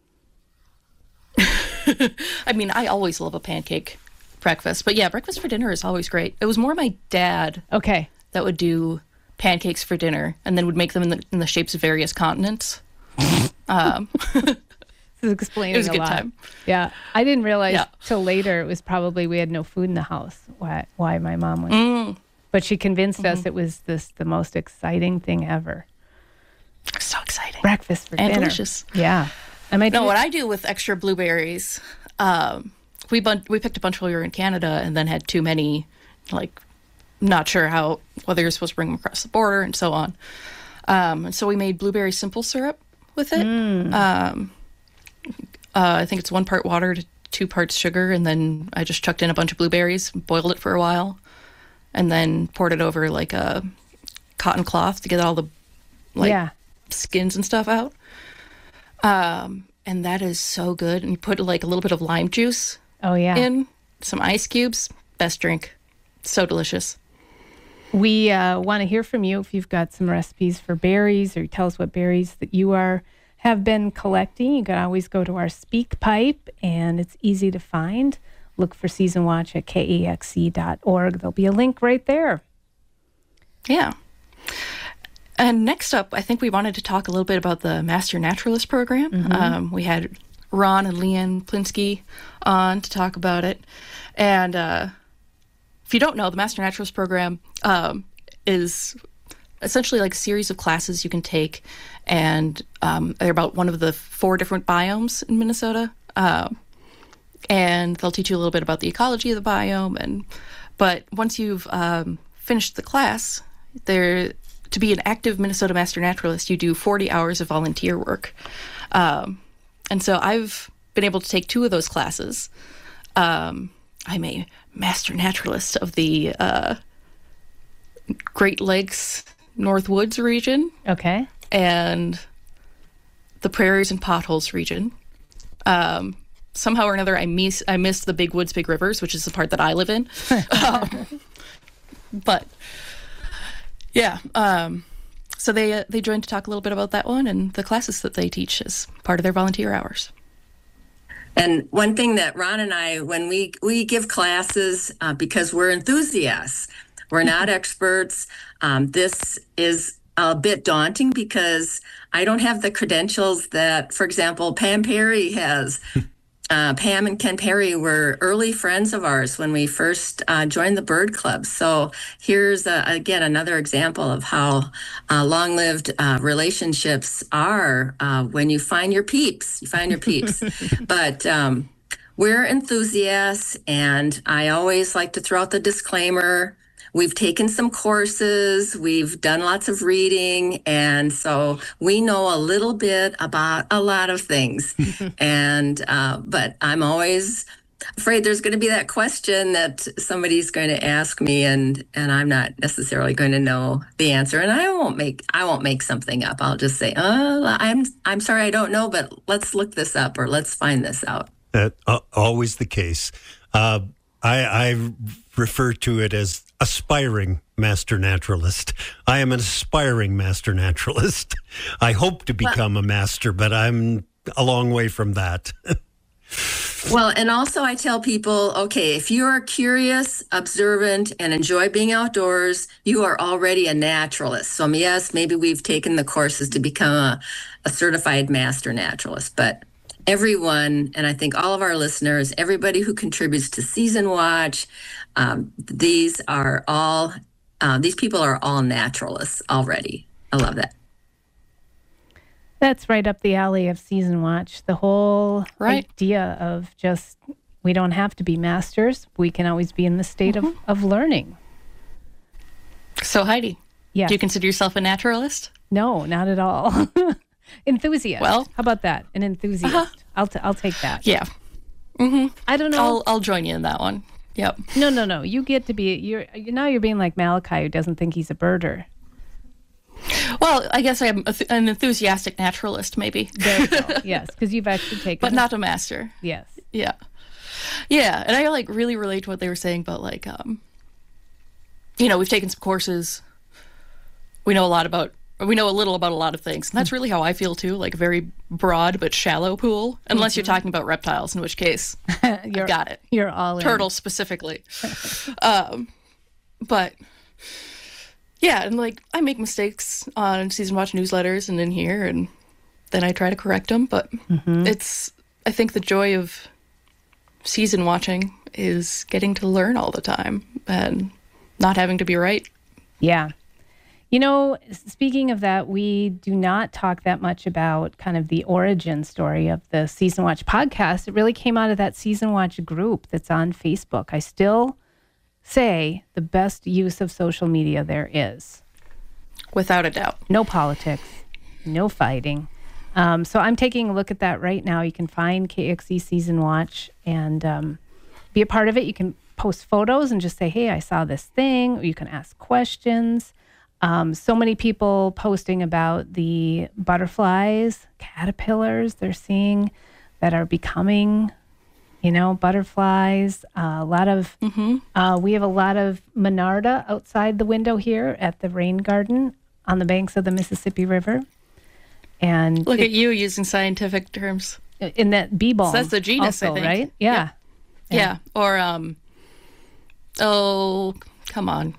I mean, I always love a pancake breakfast, but yeah, breakfast for dinner is always great. It was more my dad that would do pancakes for dinner and then would make them in the shapes of various continents. This is explaining it was a good lot. Time. Yeah, I didn't realize till later it was probably we had no food in the house. Why my mom was, but she convinced us it was the most exciting thing ever. So exciting! Breakfast for dinner, delicious. Yeah, what I do with extra blueberries, we picked a bunch while we were in Canada and then had too many, not sure whether you're supposed to bring them across the border and so on. And so we made blueberry simple syrup with it. I think it's 1 part water to 2 parts sugar, and then I just chucked in a bunch of blueberries, boiled it for a while, and then poured it over a cotton cloth to get all the skins and stuff out. And that is so good. And you put a little bit of lime juice in, some ice cubes. Best drink. So delicious. We want to hear from you if you've got some recipes for berries, or you tell us what berries that you have been collecting. You can always go to our Speak Pipe, and it's easy to find. Look for Season Watch at kexc.org. There'll be a link right there. Yeah. And next up, I think we wanted to talk a little bit about the Master Naturalist program. We had Ron and Leanne Plinsky on to talk about it. And if you don't know, the Master Naturalist program is essentially a series of classes you can take. And they're about one of the 4 different biomes in Minnesota. And they'll teach you a little bit about the ecology of the biome. But once you've finished the class, to be an active Minnesota Master Naturalist, you do 40 hours of volunteer work. And so I've been able to take 2 of those classes. I'm a Master Naturalist of the Great Lakes North Woods region. Okay. And the Prairies and Potholes region. Somehow or another, I missed the Big Woods, Big Rivers, which is the part that I live in. But yeah, so they joined to talk a little bit about that one and the classes that they teach as part of their volunteer hours. And one thing that Ron and I, when we give classes, because we're enthusiasts, we're not experts. This is a bit daunting because I don't have the credentials that, for example, Pam Perry has. Pam and Ken Perry were early friends of ours when we first joined the Bird Club. So here's, again, another example of how long-lived relationships are when you find your peeps. But we're enthusiasts, and I always like to throw out the disclaimer. We've taken some courses, we've done lots of reading, and so we know a little bit about a lot of things. But I'm always afraid there's going to be that question that somebody's going to ask me, and I'm not necessarily going to know the answer, and I won't make something up. I'll just say, I'm sorry, I don't know, but let's look this up or let's find this out. Always the case. I refer to it as aspiring master naturalist. I am an aspiring master naturalist. I hope to become a master, but I'm a long way from that. Well, and also I tell people, okay, if you are curious, observant, and enjoy being outdoors, you are already a naturalist. So yes, maybe we've taken the courses to become a certified master naturalist, but everyone, and I think all of our listeners, everybody who contributes to Season Watch, these people are all naturalists already. I love that. That's right up the alley of Season Watch. The whole idea of just, we don't have to be masters. We can always be in the state of learning. So Heidi, yes. Do you consider yourself a naturalist? No, not at all. Enthusiast. Well, how about that? An enthusiast. I'll take that. Yeah. Mm-hmm. I don't know. I'll join you in that one. Yep. No. You get to be. You're being like Malachi, who doesn't think he's a birder. Well, I guess I'm an enthusiastic naturalist, maybe. There you go. Yes, because you've actually taken. But not a master. Yes. Yeah. Yeah, and I really relate to what they were saying about we've taken some courses. We know a little about a lot of things. And that's really how I feel too, like a very broad but shallow pool, unless you're talking about reptiles, in which case I've got it. You're all in. Turtles specifically. But yeah, and I make mistakes on Season Watch newsletters and in here, and then I try to correct them. But I think the joy of season watching is getting to learn all the time and not having to be right. Yeah. Speaking of that, we do not talk that much about kind of the origin story of the Season Watch podcast. It really came out of that Season Watch group that's on Facebook. I still say the best use of social media there is. Without a doubt. No politics, no fighting. So I'm taking a look at that right now. You can find KXE Season Watch and be a part of it. You can post photos and just say, hey, I saw this thing. Or you can ask questions. So many people posting about the butterflies, caterpillars they're seeing that are becoming, butterflies. We have a lot of Monarda outside the window here at the rain garden on the banks of the Mississippi River. And look at you using scientific terms. In that bee balm. So that's the genus, also, I think. Right? Yeah. Yeah. Or, come on.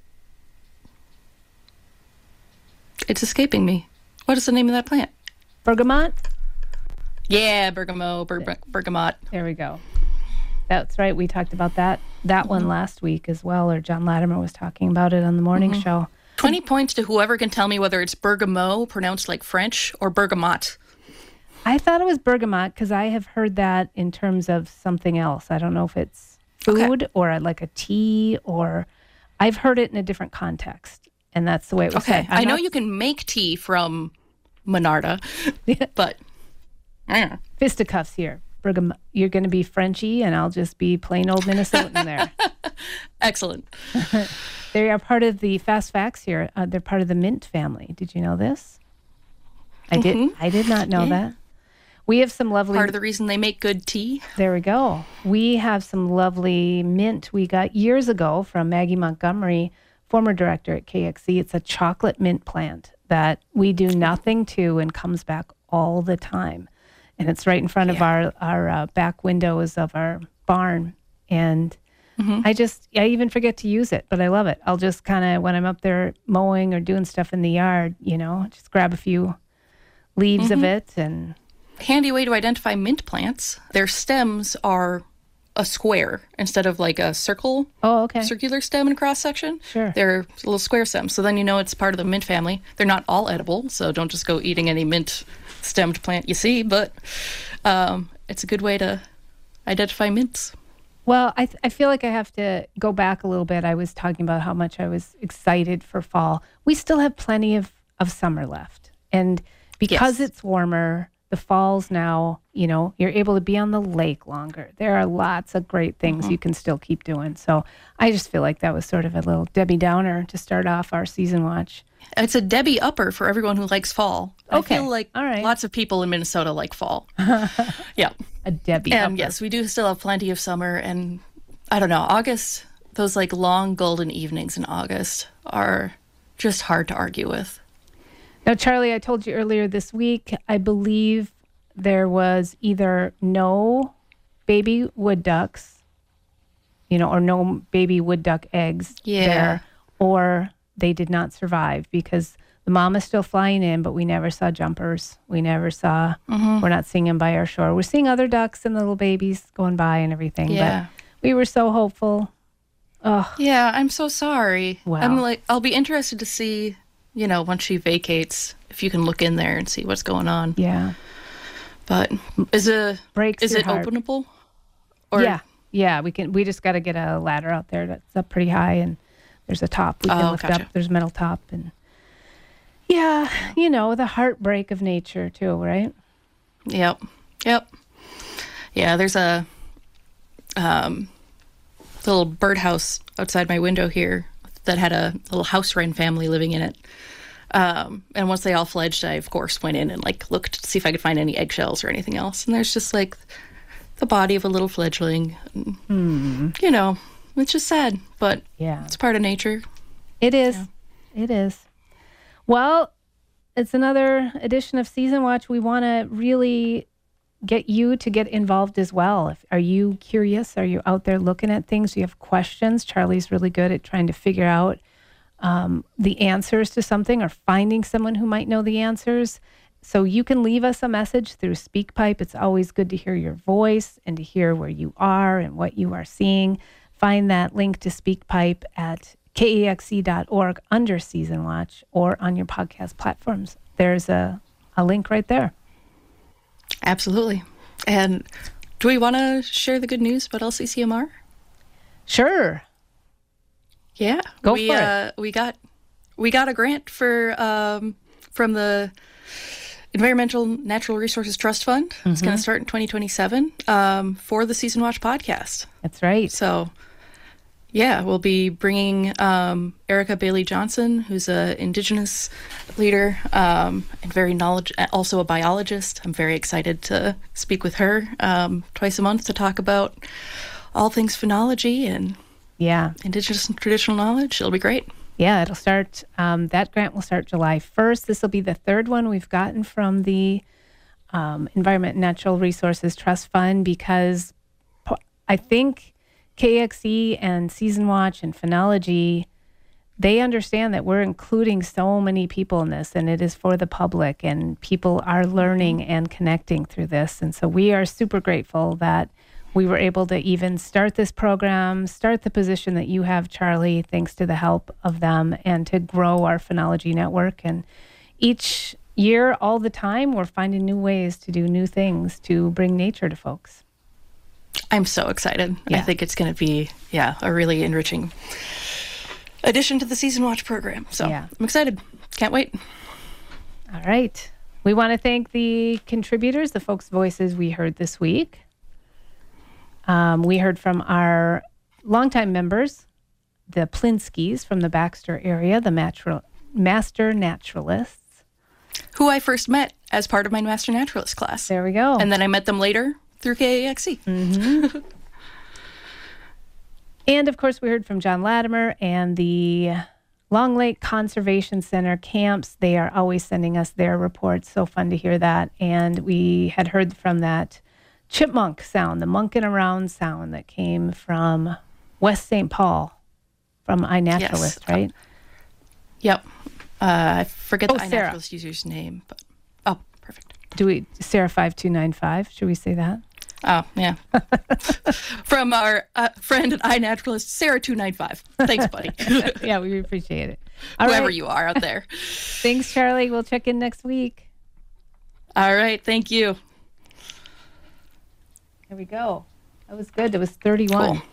It's escaping me. What is the name of that plant? Bergamot? Yeah, bergamot. There we go. That's right. We talked about that one last week as well, or John Latimer was talking about it on the morning show. 20 points to whoever can tell me whether it's bergamot, pronounced like French, or bergamot. I thought it was bergamot because I have heard that in terms of something else. I don't know if it's food or like a tea, or I've heard it in a different context. And that's the way it was said. I know you can make tea from Monarda, but... Fisticuffs here. Bergamot. You're going to be Frenchy, and I'll just be plain old Minnesotan there. Excellent. They are part of the Fast Facts here. They're part of the mint family. Did you know this? I did not know that. We have some lovely... Part of the reason they make good tea. There we go. We have some lovely mint we got years ago from Maggie Montgomery, former director at KXE. It's a chocolate mint plant that we do nothing to and comes back all the time. And it's right in front of our back windows of our barn. And I even forget to use it, but I love it. I'll just kind of, when I'm up there mowing or doing stuff in the yard, just grab a few leaves of it. And handy way to identify mint plants. Their stems are a square instead of like a circle. Oh, okay. Circular stem and cross section. Sure. They're little square stems. So then it's part of the mint family. They're not all edible, so don't just go eating any mint stemmed plant you see, but it's a good way to identify mints. Well, I feel like I have to go back a little bit. I was talking about how much I was excited for fall. We still have plenty of summer left. And because it's warmer, the falls now, you're able to be on the lake longer. There are lots of great things you can still keep doing. So I just feel like that was sort of a little Debbie Downer to start off our season watch. It's a Debbie upper for everyone who likes fall. Okay. I feel like lots of people in Minnesota like fall. Yeah. A Debbie And upper. yes, we do still have plenty of summer. And I don't know, August, those like long golden evenings in August are just hard to argue with. Now, Charlie, I told you earlier this week, I believe there was either no baby wood ducks, or no baby wood duck eggs there, or they did not survive because the mom is still flying in, but we never saw jumpers. We never saw, we're not seeing them by our shore. We're seeing other ducks and little babies going by and everything, but we were so hopeful. Oh. Yeah, I'm so sorry. Wow. I'll be interested to see, once she vacates, if you can look in there and see what's going on. Yeah. But is it heart. openable? Or? Yeah, we just got to get a ladder out there that's up pretty high, and there's a top we can lift up. There's a metal top, and the heartbreak of nature too, right? Yep. Yeah, there's a little birdhouse outside my window here that had a little house wren family living in it. And once they all fledged, I, of course, went in and looked to see if I could find any eggshells or anything else. And there's just the body of a little fledgling. It's just sad, but it's part of nature. It is. Yeah. It is. Well, it's another edition of Season Watch. We want to really get you to get involved as well. Are you curious? Are you out there looking at things? Do you have questions? Charlie's really good at trying to figure out the answers to something or finding someone who might know the answers. So you can leave us a message through SpeakPipe. It's always good to hear your voice and to hear where you are and what you are seeing. Find that link to SpeakPipe at kexe.org under Season Watch or on your podcast platforms. There's a link right there. Absolutely. And do we want to share the good news about LCCMR? Sure. Yeah, Go for it. We got a grant for from the Environmental Natural Resources Trust Fund. It's going to start in 2027 for the Season Watch podcast. That's right. So, we'll be bringing Erica Bailey Johnson, who's an Indigenous leader and also a biologist. I'm very excited to speak with her twice a month to talk about all things phenology and Indigenous and traditional knowledge. It'll be great. Yeah, it'll start, that grant will start July 1st. This will be the third one we've gotten from the Environment and Natural Resources Trust Fund because I think KXE and Season Watch and Phenology, they understand that we're including so many people in this and it is for the public and people are learning and connecting through this. And so we are super grateful that we were able to even start this program, start the position that you have, Charlie, thanks to the help of them, and to grow our phenology network. And each year, all the time, we're finding new ways to do new things to bring nature to folks. I'm so excited. Yeah. I think it's going to be, a really enriching addition to the Season Watch program. So I'm excited. Can't wait. All right. We want to thank the contributors, the folks' voices we heard this week. We heard from our longtime members, the Plinskys from the Baxter area, the Master Naturalists. Who I first met as part of my Master Naturalist class. There we go. And then I met them later through KAXE. Mm-hmm. And, of course, we heard from John Latimer and the Long Lake Conservation Center camps. They are always sending us their reports. So fun to hear that. And we had heard from that chipmunk sound, the monkin' around sound that came from West St. Paul from iNaturalist, right? Yep. I forget the Sarah. iNaturalist user's name, but perfect. Sarah 5295, should we say that? Oh, yeah. From our friend at iNaturalist, Sarah 295. Thanks, buddy. Yeah, we appreciate it. Whoever you are out there. Thanks, Charlie. We'll check in next week. All right. Thank you. Here we go. That was good. It was 31. Cool.